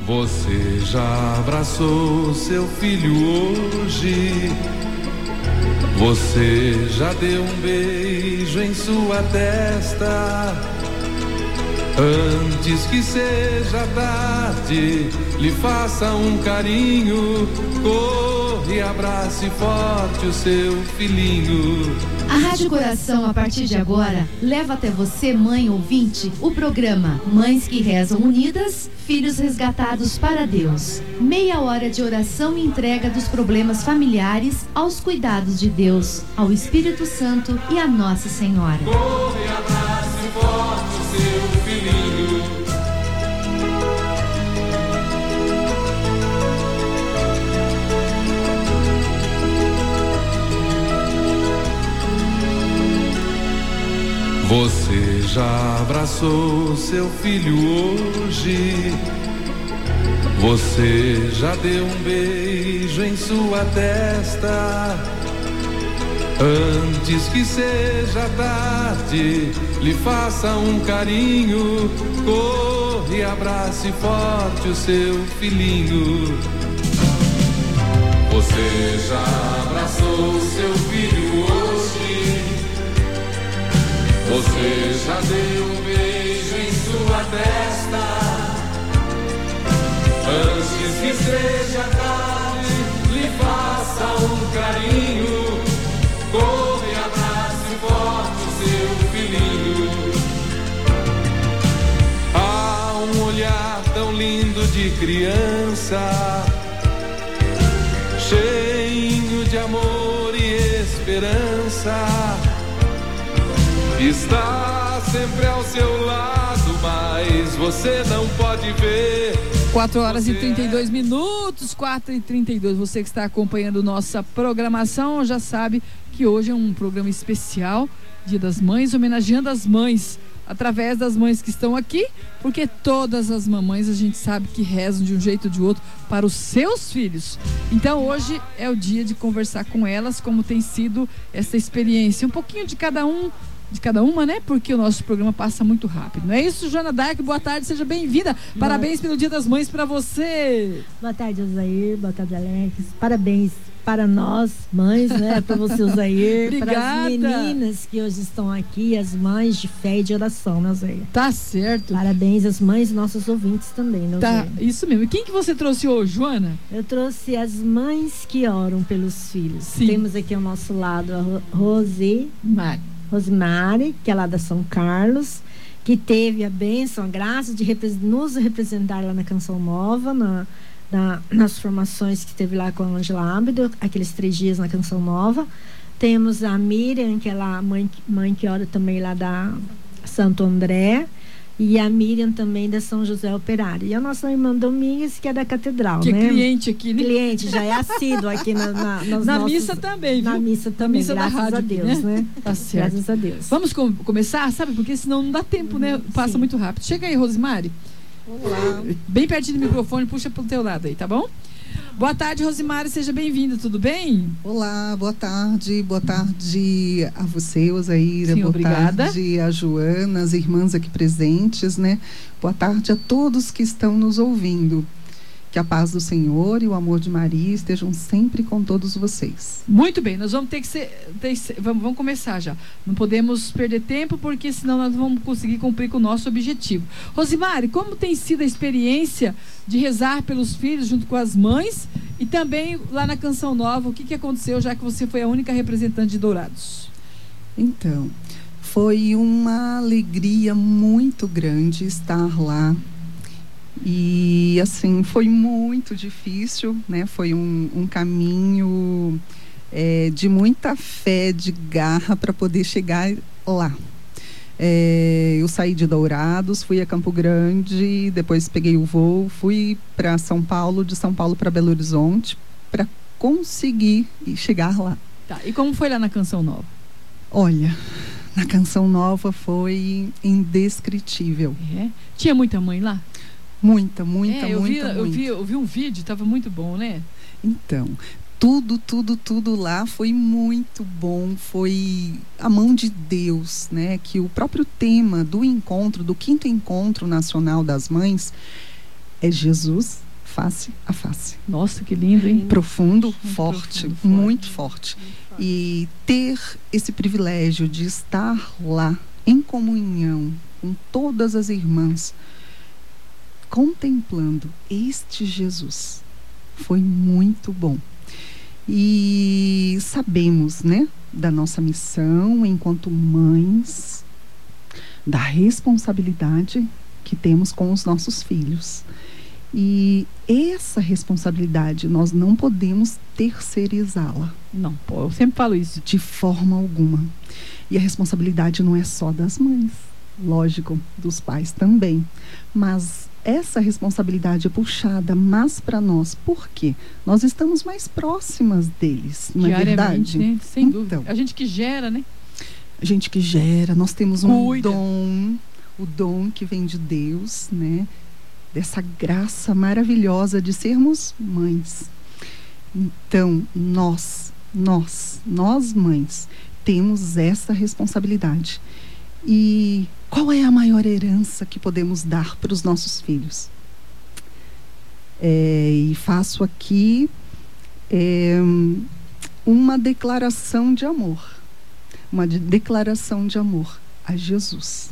Você já abraçou seu filho hoje? Você já deu um beijo em sua testa? Antes que seja tarde, lhe faça um carinho. Corre e abrace forte o seu filhinho. A Rádio Coração, a partir de agora, leva até você, mãe ouvinte, o programa Mães que Rezam Unidas, Filhos Resgatados para Deus. Meia hora de oração e entrega dos problemas familiares aos cuidados de Deus, ao Espírito Santo e à Nossa Senhora. Corre e abrace forte o seu filhinho. Você já abraçou seu filho hoje? Você já deu um beijo em sua testa? Antes que seja tarde, lhe faça um carinho. Corre e abrace forte o seu filhinho. Você já abraçou seu filho hoje? Você já deu um beijo em sua testa? Antes que seja tarde, lhe faça um carinho. Corre e abrace forte o seu filhinho. Há um olhar tão lindo de criança, cheio de amor e esperança. Está sempre ao seu lado, mas você não pode ver. 4 horas e 32 minutos, 4h32. Você que está acompanhando nossa programação já sabe que hoje é um programa especial, Dia das Mães, homenageando as mães, através das mães que estão aqui, porque todas as mamães a gente sabe que rezam de um jeito ou de outro para os seus filhos. Então hoje é o dia de conversar com elas, como tem sido essa experiência, um pouquinho de cada uma, né? Porque o nosso programa passa muito rápido. Não é isso, Joana Dark? Boa tarde, seja bem-vinda. Parabéns pelo Dia das Mães para você. Boa tarde, Osair. Boa tarde, Alex. Parabéns para nós, mães, né? Para você, Osair. Para as meninas que hoje estão aqui, as mães de fé e de oração, né, Osair? Tá certo. Parabéns às mães e nossos ouvintes também, né, Osair? Tá, isso mesmo. E quem que você trouxe hoje, Joana? Eu trouxe as mães que oram pelos filhos. Sim. Temos aqui ao nosso lado a Rosemary, que é lá da São Carlos, que teve a bênção, a graça de nos representar lá na Canção Nova, nas formações que teve lá com a Angela Abdo, aqueles 3 dias na Canção Nova. Temos a Miriam, que é lá, mãe que ora também lá da Santo André, e a Miriam também da São José Operário. E a nossa irmã Domingues, que é da Catedral, que né? É cliente aqui, né? Cliente, já é assíduo aqui na missa também, viu? Na missa também, missa graças da rádio a Deus, né? Tá certo. Graças a Deus. Vamos começar, sabe? Porque senão não dá tempo, né? Passa Sim. muito rápido. Chega aí, Rosemary. Olá. Bem pertinho do microfone, puxa pro teu lado aí, tá bom? Boa tarde, Rosemary, seja bem-vinda, tudo bem? Olá, boa tarde a você, Osaíra. Sim, boa obrigada. Tarde a Joana, as irmãs aqui presentes, né? Boa tarde a todos que estão nos ouvindo. Que a paz do Senhor e o amor de Maria estejam sempre com todos vocês. Muito bem, nós vamos vamos começar já. Não podemos perder tempo, porque senão nós não vamos conseguir cumprir com o nosso objetivo. Rosemary, como tem sido a experiência de rezar pelos filhos junto com as mães e também lá na Canção Nova? O que aconteceu, já que você foi a única representante de Dourados? Então, foi uma alegria muito grande estar lá. E assim, foi muito difícil, né? Foi um caminho de muita fé, de garra para poder chegar lá. Eu saí de Dourados, fui a Campo Grande, depois peguei o voo, fui para São Paulo, de São Paulo para Belo Horizonte, para conseguir chegar lá. Tá, e como foi lá na Canção Nova? Olha, na Canção Nova foi indescritível. Tinha muita mãe lá? Muita. Eu vi um vídeo, estava muito bom, né? Então, tudo lá foi muito bom, foi a mão de Deus, né? Que o próprio tema do encontro, do 5º Encontro Nacional das Mães, é Jesus face a face. Nossa, que lindo, hein? Profundo, forte, profundo, muito forte. E ter esse privilégio de estar lá em comunhão com todas as irmãs, contemplando este Jesus, foi muito bom. E sabemos, né, da nossa missão enquanto mães, da responsabilidade que temos com os nossos filhos. E essa responsabilidade nós não podemos terceirizá-la. Não, pô, eu sempre falo isso. De forma alguma. E a responsabilidade não é só das mães, lógico, dos pais também. Mas essa responsabilidade é puxada mais para nós. Por quê? Nós estamos mais próximas deles, não é verdade? Né? Sem então, dúvida. A gente que gera, né? A gente que gera, nós temos um Cuida. dom, o dom que vem de Deus, né? Dessa graça maravilhosa de sermos mães. Então, nós mães, temos essa responsabilidade. E qual é a maior herança que podemos dar para os nossos filhos? E faço aqui uma declaração de amor. Uma declaração de amor a Jesus.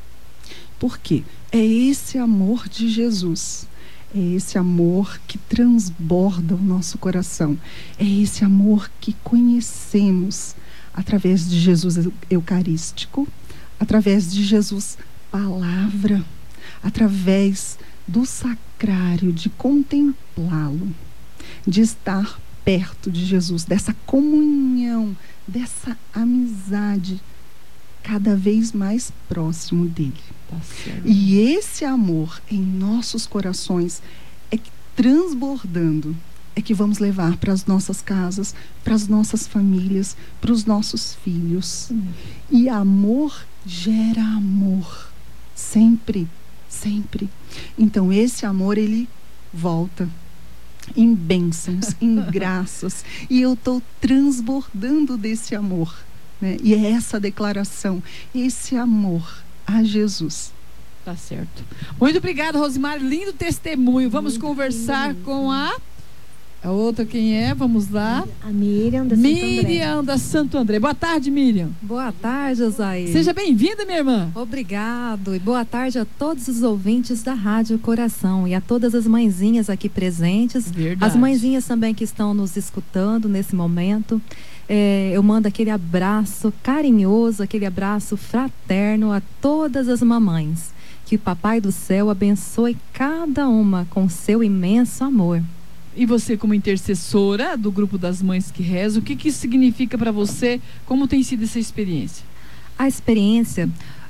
Por quê? É esse amor de Jesus, é esse amor que transborda o nosso coração, é esse amor que conhecemos através de Jesus eucarístico, através de Jesus palavra, através do sacrário, de contemplá-lo, de estar perto de Jesus, dessa comunhão, dessa amizade cada vez mais próximo dele. Tá certo. E esse amor em nossos corações é que, transbordando, é que vamos levar para as nossas casas, para as nossas famílias, para os nossos filhos. E amor gera amor. Sempre, sempre. Então esse amor, ele volta em bênçãos, em graças. E eu estou transbordando desse amor, né? E é essa declaração, esse amor a Jesus. Tá certo. Muito obrigada, Rosimar. Lindo testemunho. Vamos conversar com a outra, quem é? Vamos lá. A Miriam da Santo André. Miriam da Santo André. Boa tarde, Miriam. Boa tarde, Osair. Seja bem-vinda, minha irmã. Obrigado. E boa tarde a todos os ouvintes da Rádio Coração e a todas as mãezinhas aqui presentes. Verdade. As mãezinhas também que estão nos escutando nesse momento. Eu mando aquele abraço carinhoso, aquele abraço fraterno a todas as mamães. Que o Papai do Céu abençoe cada uma com seu imenso amor. E você, como intercessora do grupo das mães que rezam, o que isso significa para você? Como tem sido essa experiência? A experiência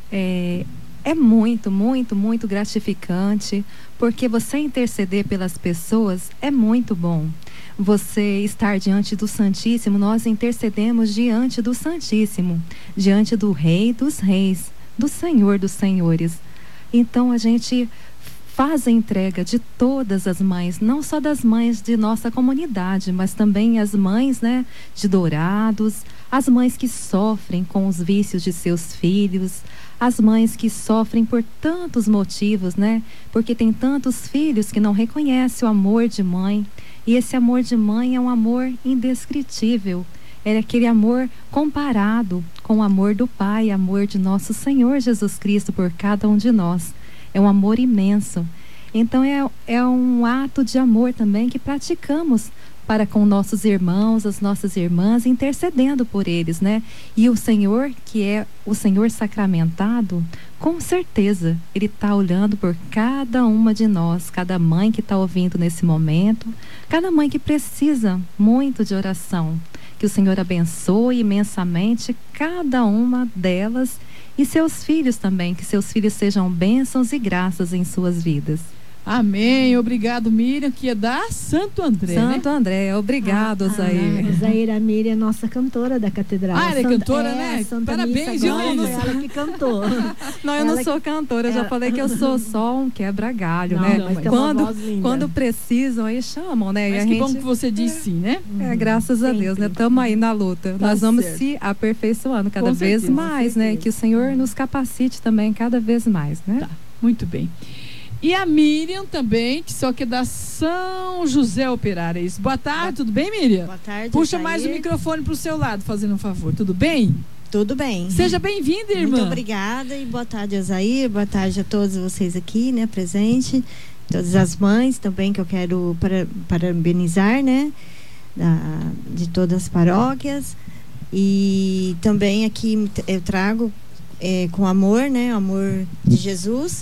é muito, muito, muito gratificante, porque você interceder pelas pessoas é muito bom. Você estar diante do Santíssimo, nós intercedemos diante do Santíssimo, diante do Rei dos Reis, do Senhor dos Senhores. Então a gente faz a entrega de todas as mães, não só das mães de nossa comunidade, mas também as mães, né, de Dourados, as mães que sofrem com os vícios de seus filhos, as mães que sofrem por tantos motivos, né, porque tem tantos filhos que não reconhecem o amor de mãe, e esse amor de mãe é um amor indescritível, é aquele amor comparado com o amor do Pai, amor de nosso Senhor Jesus Cristo por cada um de nós. É um amor imenso. Então é um ato de amor também que praticamos para com nossos irmãos, as nossas irmãs, intercedendo por eles, né? E o Senhor, que é o Senhor sacramentado, com certeza Ele está olhando por cada uma de nós, cada mãe que está ouvindo nesse momento, cada mãe que precisa muito de oração. Que o Senhor abençoe imensamente cada uma delas e seus filhos também, que seus filhos sejam bênçãos e graças em suas vidas. Amém. Obrigado, Miriam, que é da Santo André, Santo André, obrigado, Osair. Osair, a Miriam é nossa cantora da catedral. Ah, ela é cantora, né? Santa Parabéns, Missa, viu, foi ela que cantou. Não, eu não sou cantora, eu já falei que eu sou só um quebra-galho, né? Mas tem uma voz linda. Quando precisam, aí chamam, né? Mas e que gente... bom que você disse sim, né? Graças a Sempre. Deus, né? Estamos aí na luta. Tá Nós vamos certo. se aperfeiçoando cada Com vez certeza, mais, né? Que o Senhor nos capacite também cada vez mais, né? Tá, muito bem. E a Miriam também, que só que é da São José Operárias. Boa tarde, tudo bem, Miriam? Boa tarde. Puxa Jair. mais o microfone pro seu lado, fazendo um favor. Tudo bem? Tudo bem. Seja bem-vinda, irmã. Muito obrigada e boa tarde, Osair. Boa tarde a todos vocês aqui, né, presente. Todas as mães também, que eu quero parabenizar, né, de todas as paróquias. E também aqui eu trago com amor, né, o amor de Jesus.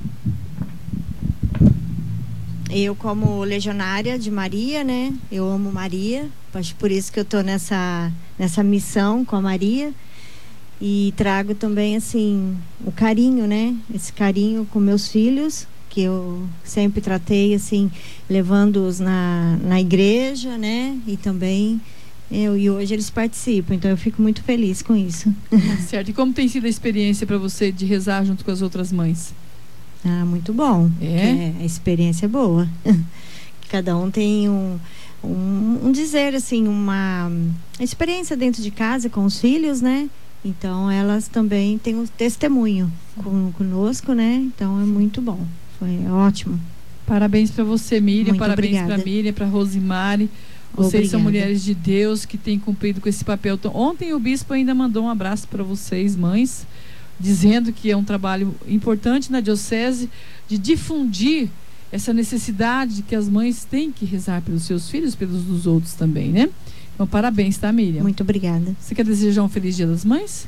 Eu, como legionária de Maria, né, eu amo Maria, acho por isso que eu estou nessa missão com a Maria. E trago também, assim, o carinho, né, esse carinho com meus filhos, que eu sempre tratei, assim, levando-os na igreja, né, e também e hoje eles participam, então eu fico muito feliz com isso. Certo. E como tem sido a experiência para você de rezar junto com as outras mães? Ah, muito bom. A experiência é boa. Cada um tem um dizer, assim, uma experiência dentro de casa com os filhos, né? Então elas também têm um testemunho conosco, né? Então é muito bom. Foi ótimo. Parabéns para você, Miriam. Muito parabéns para obrigada. Miriam, para Rosimari. Vocês são Obrigada. mulheres de Deus que têm cumprido com esse papel. Então, ontem o bispo ainda mandou um abraço para vocês, mães, dizendo que é um trabalho importante na diocese de difundir essa necessidade que as mães têm que rezar pelos seus filhos, pelos dos outros também, né? Então, parabéns, tá, Miriam? Muito obrigada. Você quer desejar um feliz Dia das Mães?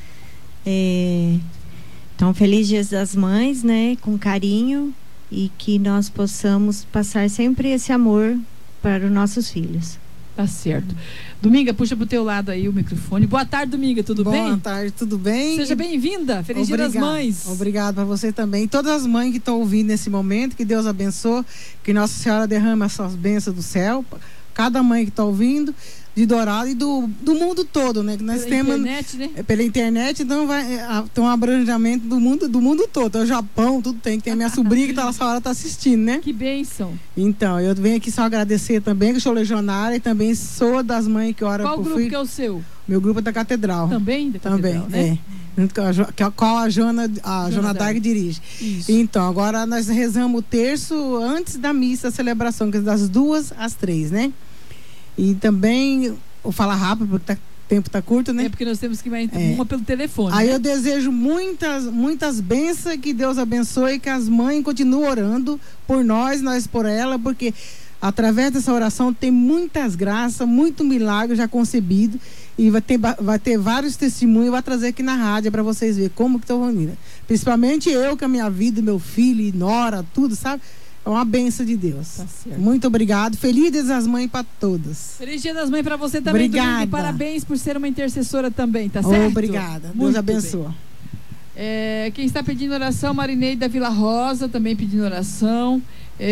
Então, feliz Dia das Mães, né? Com carinho, e que nós possamos passar sempre esse amor para os nossos filhos. Tá certo. Dominga, puxa pro teu lado aí o microfone. Boa tarde, Dominga, tudo bem? Boa tarde, tudo bem? Seja bem-vinda. Feliz Dia das Mães. Obrigado para você também. Todas as mães que estão ouvindo nesse momento, que Deus abençoe, que Nossa Senhora derrame as suas bênçãos do céu. Cada mãe que está ouvindo, de Dourado e do mundo todo, né? Que nós Pela temos internet, né? Pela internet, então tem um abrangimento do mundo todo. O Japão, tudo tem. Tem a minha sobrinha que essa hora está assistindo, né? Que bênção. Então, eu venho aqui só agradecer também, que eu sou legionária e também sou das mães que oram Qual por grupo filho. que é o seu? Meu grupo é da Catedral. Também? Da Catedral, Também, né? Junto com a qual a Joana Dark dirige. Isso. Então, agora nós rezamos o terço antes da missa, a celebração, que é das 2 às 3, né? E também, vou falar rápido, porque o tempo está curto, né? É porque nós temos que ir uma pelo telefone. Aí né? eu desejo muitas bênçãos, que Deus abençoe, que as mães continuem orando por nós por ela, porque através dessa oração tem muitas graças, muito milagre já concebido, e vai ter vários testemunhos, vai trazer aqui na rádio para vocês verem como que estão unidas. Principalmente eu, com a minha vida, meu filho, e nora, tudo, sabe? É uma bênção de Deus. Tá certo. Muito obrigado. Feliz Dia das Mães para todas. Feliz Dia das Mães para você também, Obrigada. Domingo, e parabéns por ser uma intercessora também, tá certo? Obrigada. Muito Deus abençoe. Quem está pedindo oração, Marinei da Vila Rosa, também pedindo oração.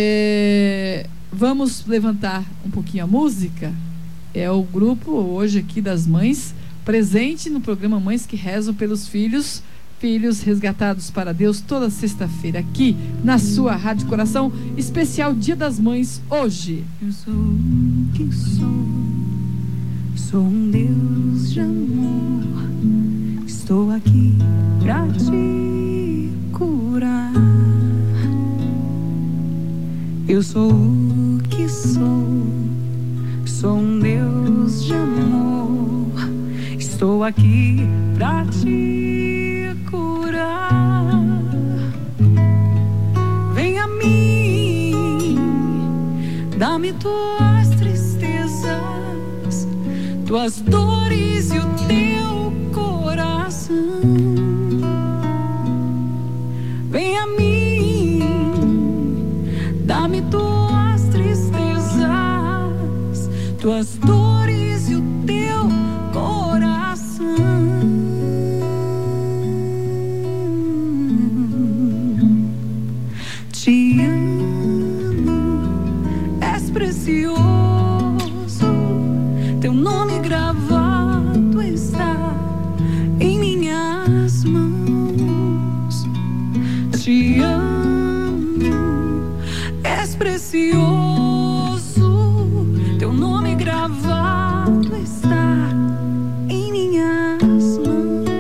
Vamos levantar um pouquinho a música. É o grupo hoje aqui das mães, presente no programa Mães que Rezam pelos Filhos resgatados para Deus, toda sexta-feira aqui na sua Rádio Coração, especial Dia das Mães hoje. Eu sou o que sou um Deus de amor, estou aqui pra te curar. Eu sou o que sou um Deus de amor, estou aqui pra te curar. Vem a mim, dá-me tuas tristezas, tuas dores e o teu coração. Vem a mim, dá-me tuas tristezas, tuas dores e o teu coração. Te amo, és precioso, teu nome gravado está em minhas mãos. Te amo, és precioso, teu nome gravado está em minhas mãos.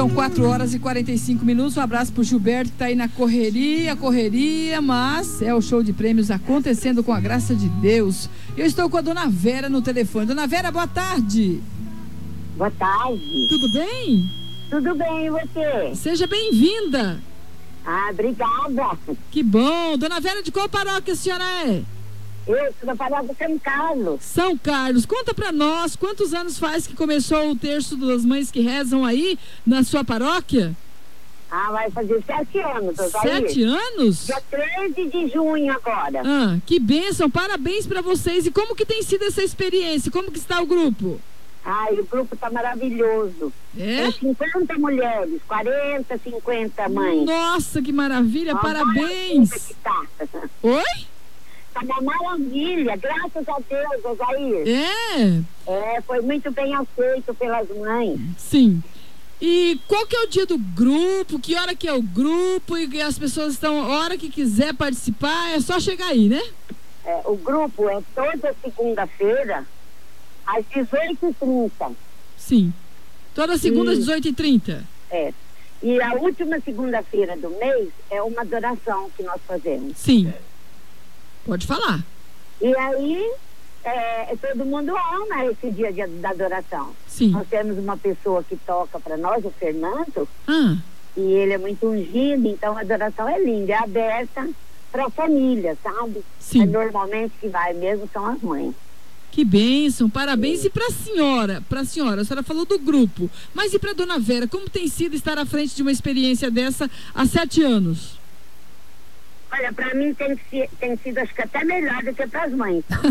4 horas e 45 minutos. Um abraço pro Gilberto, que tá aí na correria, mas é o show de prêmios acontecendo com a graça de Deus. Eu estou com a dona Vera no telefone. Dona Vera, boa tarde. Boa tarde. Tudo bem? Tudo bem, e você? Seja bem-vinda. Ah, obrigada. Que bom. Dona Vera, de qual paróquia a senhora é? Eu sou da paróquia São Carlos. São Carlos. Conta pra nós, quantos anos faz que começou o terço das mães que rezam aí na sua paróquia? Ah, vai fazer 7 anos. 7 anos? Dia 13 de junho agora. Ah, que bênção. Parabéns pra vocês. E como que tem sido essa experiência? Como que está o grupo? Ai, o grupo tá maravilhoso. É? Tem 50 mulheres, 40, 50 mães. Nossa, que maravilha. Parabéns. Que tá. Oi? Tá uma maravilha, graças a Deus, Osair. É, foi muito bem aceito pelas mães. Sim. E qual que é o dia do grupo? Que hora que é o grupo? E as pessoas estão, a hora que quiser participar, é só chegar aí, né? É, o grupo é toda segunda-feira, às 18h30. Sim. Toda segunda às 18h30. É. E a última segunda-feira do mês é uma adoração que nós fazemos. Sim. Pode falar. E aí, todo mundo ama esse dia da adoração. Sim. Nós temos uma pessoa que toca para nós, o Fernando, Ah. e ele é muito ungido, então a adoração é linda, é aberta para a família, sabe? Sim. Normalmente que vai mesmo são as mães. Que bênção, parabéns. E pra senhora, a senhora falou do grupo, mas e pra dona Vera, como tem sido estar à frente de uma experiência dessa há 7 anos? Olha, para mim tem sido, acho que até melhor do que para as mães, tá?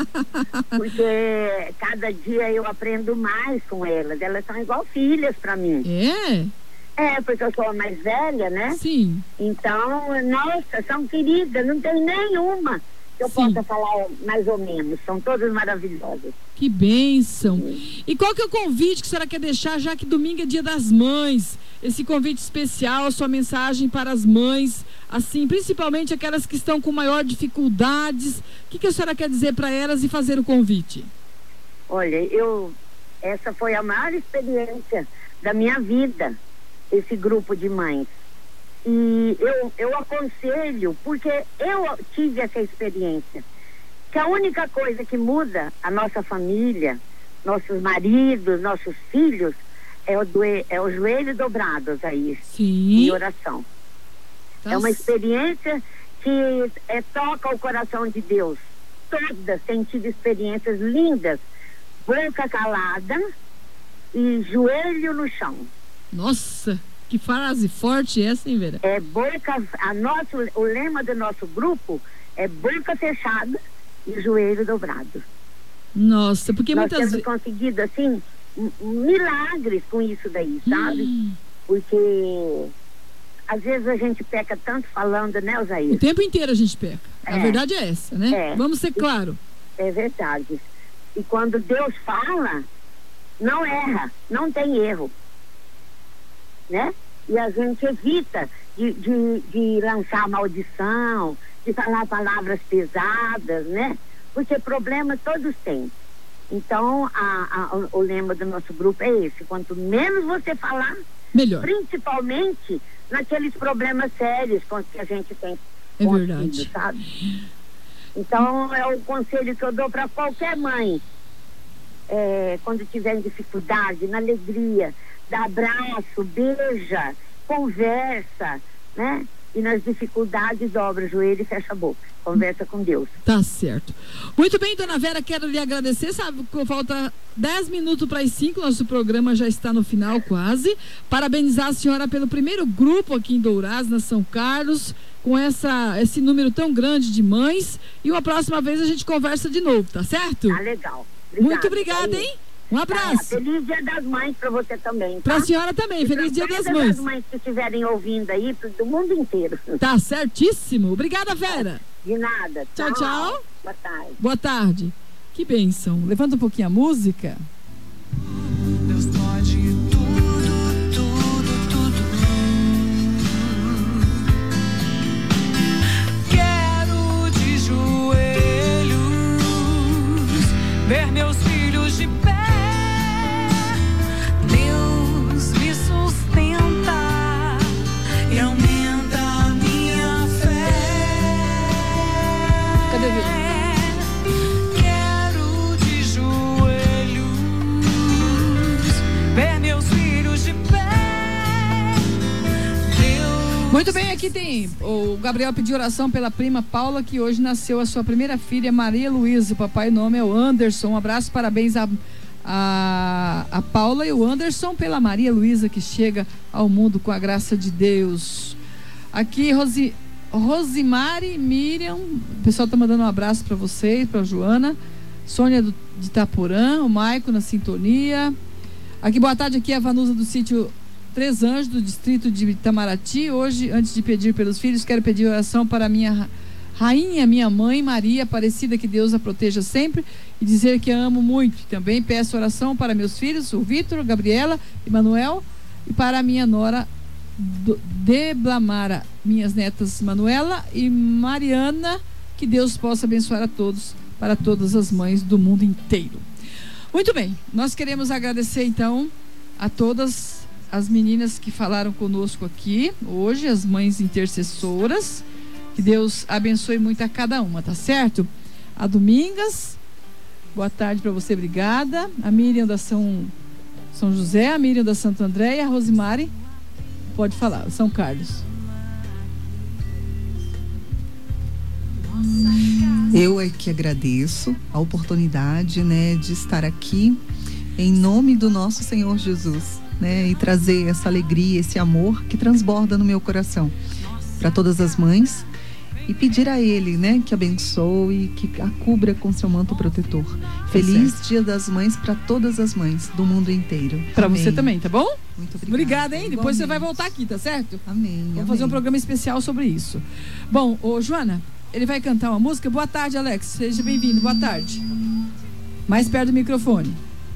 Porque cada dia eu aprendo mais com elas. Elas são igual filhas para mim. É, porque eu sou a mais velha, né? Sim. Então, nossa, são queridas, não tem nenhuma que eu possa falar mais ou menos. São todas maravilhosas. Que bênção. E qual que é o convite que a senhora quer deixar, já que domingo é dia das mães? Esse convite especial, a sua mensagem para as mães, assim, principalmente aquelas que estão com maior dificuldades. O que a senhora quer dizer para elas e fazer o convite? Olha, essa foi a maior experiência da minha vida, esse grupo de mães. E eu aconselho, porque eu tive essa experiência, que a única coisa que muda a nossa família, nossos maridos, nossos filhos, é o joelho dobrado aí, em oração. É uma experiência que toca o coração de Deus. Todas têm tido experiências lindas, boca calada e joelho no chão. Nossa, que frase forte essa, hein, Vera? O lema do nosso grupo é boca fechada e joelho dobrado. Nossa, porque nós muitas temos conseguido, assim, milagres com isso daí, sabe? Porque às vezes a gente peca tanto falando, né, Osair? O tempo inteiro a gente peca. A verdade é essa, né? Vamos ser claros. É verdade. E quando Deus fala, não erra, não tem erro, né? E a gente evita de lançar maldição, de falar palavras pesadas, né? Porque problemas todos têm. Então, o lema do nosso grupo é esse: quanto menos você falar, melhor. Principalmente naqueles problemas sérios que a gente tem. É verdade. Sabe? Então, é o conselho que eu dou para qualquer mãe. Quando tiver em dificuldade, na alegria, dá abraço, beija, conversa, né? E nas dificuldades, dobra o joelho e fecha a boca. Conversa com Deus. Tá certo. Muito bem, dona Vera, quero lhe agradecer. Sabe que falta 10 minutos para as 5, nosso programa já está no final quase. Parabenizar a senhora pelo primeiro grupo aqui em Dourados, na São Carlos, com esse número tão grande de mães. E uma próxima vez a gente conversa de novo, tá certo? Tá legal. Muito obrigada, hein? Um abraço. Feliz Dia das Mães para você também, tá? Para a senhora também, e feliz Dia das Mães. As mães que estiverem ouvindo aí, do mundo inteiro. Tá certíssimo. Obrigada, Vera. De nada. Tchau, tchau. Boa tarde. Boa tarde. Que bênção. Levanta um pouquinho a música. Deus pode tudo, tudo, tudo. Quero de joelhos ver meus filhos de pé. Deus me sustenta. Muito bem, aqui tem o Gabriel pediu oração pela prima Paula, que hoje nasceu a sua primeira filha, Maria Luísa. O papai, o nome é o Anderson. Um abraço, parabéns a Paula e o Anderson pela Maria Luísa, que chega ao mundo com a graça de Deus. Aqui Rosimari, Miriam, o pessoal tá mandando um abraço para vocês, para Joana, Sônia de Itaporã, o Maico na sintonia. Aqui, boa tarde, aqui é a Vanusa do sítio Três Anjos, do distrito de Itamaraty. Hoje, antes de pedir pelos filhos, quero pedir oração para minha rainha, minha mãe Maria Aparecida, que Deus a proteja sempre, e dizer que a amo muito. Também peço oração para meus filhos, o Vitor, Gabriela e Manuel, e para a minha nora Deblamara, minhas netas Manuela e Mariana, que Deus possa abençoar a todos, para todas as mães do mundo inteiro. Muito bem, nós queremos agradecer então a todas as meninas que falaram conosco aqui hoje, as mães intercessoras. Que Deus abençoe muito a cada uma, tá certo? A Domingas, boa tarde para você, obrigada. A Miriam da São José, a Miriam da Santo André e a Rosimari, pode falar, São Carlos. Eu é que agradeço a oportunidade, né, de estar aqui em nome do nosso Senhor Jesus, né, e trazer essa alegria, esse amor que transborda no meu coração para todas as mães. E pedir a Ele, né, que abençoe, que a cubra com seu manto protetor. Feliz Dia das Mães para todas as mães do mundo inteiro. Para você também, tá bom? Muito obrigada, hein? Depois você vai voltar aqui, tá certo? Amém. Vamos fazer um programa especial sobre isso. Bom, Joana, ele vai cantar uma música. Boa tarde, Alex. Seja bem-vindo. Boa tarde. Mais perto do microfone.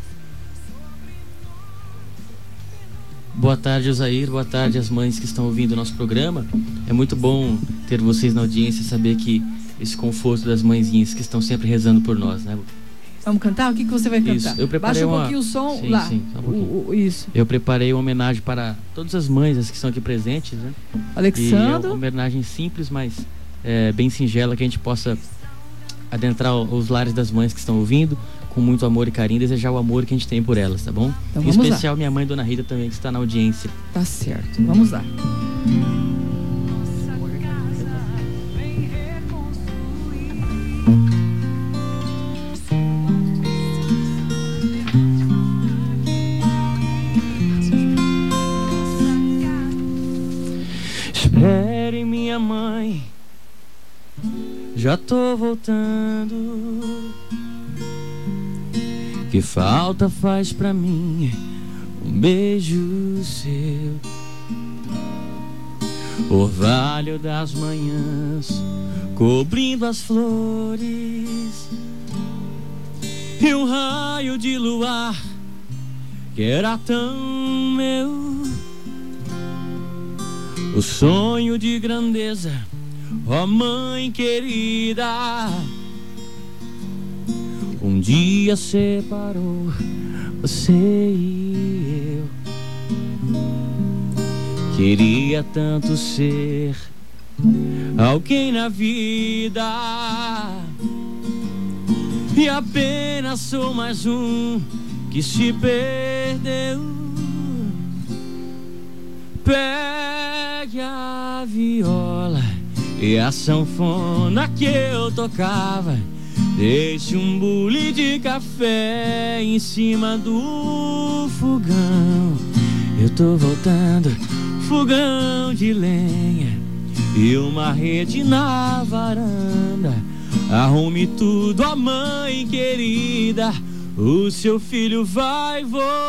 Boa tarde, Osair. Boa tarde às mães que estão ouvindo o nosso programa. É muito bom ter vocês na audiência, saber que esse conforto das mãezinhas que estão sempre rezando por nós, né? Vamos cantar? O que você vai cantar? Isso, eu preparei Baixa um pouquinho o som lá. Sim, só um pouquinho. Isso. Eu preparei uma homenagem para todas as mães, as que estão aqui presentes, né? Alexandre. E é uma homenagem simples, mas bem singela, que a gente possa adentrar os lares das mães que estão ouvindo com muito amor e carinho, desejar o amor que a gente tem por elas, tá bom? Então, em especial minha mãe, Dona Rita, também, que está na audiência. Tá certo, vamos lá. Espere, minha mãe, já tô voltando. Que falta faz pra mim um beijo seu, orvalho das manhãs cobrindo as flores, e um raio de luar que era tão meu. O sonho de grandeza, ó mãe querida, um dia separou você e eu. Queria tanto ser alguém na vida, e apenas sou mais um que se perdeu. Pegue a viola e a sanfona que eu tocava, deixe um bule de café em cima do fogão. Eu tô voltando, fogão de lenha e uma rede na varanda. Arrume tudo, a mãe querida, o seu filho vai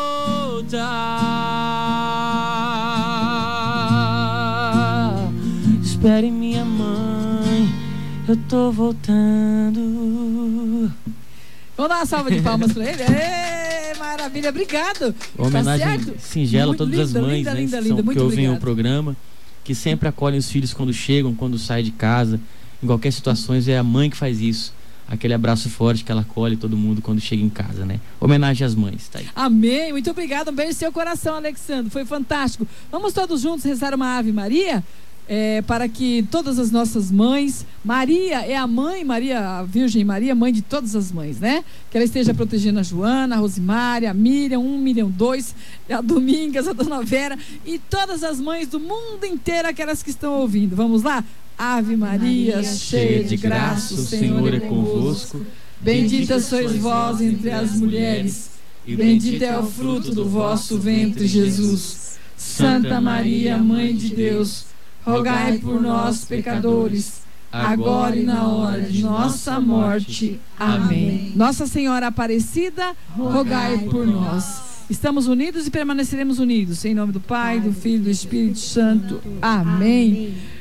voltar. Espere, minha mãe, eu tô voltando. Vamos dar uma salva de palmas pra ele. Ê, maravilha, obrigado. Uma homenagem singela a todas as mães, linda, né, linda, que muito ouvem obrigado. o programa, que sempre acolhem os filhos quando chegam, quando saem de casa, em qualquer situação. É a mãe que faz isso. Aquele abraço forte que ela acolhe todo mundo quando chega em casa, né? Homenagem às mães, tá aí. Amém, muito obrigado. Um beijo no seu coração, Alexandre. Foi fantástico. Vamos todos juntos rezar uma Ave Maria? para que todas as nossas mães, Maria é a mãe, Maria, a Virgem Maria, mãe de todas as mães, né? Que ela esteja protegendo a Joana, a Rosemary, a Miriam, Miriam 2, a Domingas, a Dona Vera e todas as mães do mundo inteiro, aquelas que estão ouvindo. Vamos lá? Ave Maria, cheia de graça, o Senhor é convosco. Bendita sois vós entre as mulheres, e bendito é o fruto do vosso ventre, Jesus. Santa Maria, Mãe de Deus, rogai por nós, pecadores, agora e na hora de nossa morte. Amém. Nossa Senhora Aparecida, rogai por nós. Estamos unidos e permaneceremos unidos. Em nome do Pai, do Filho e do Espírito Santo. Amém.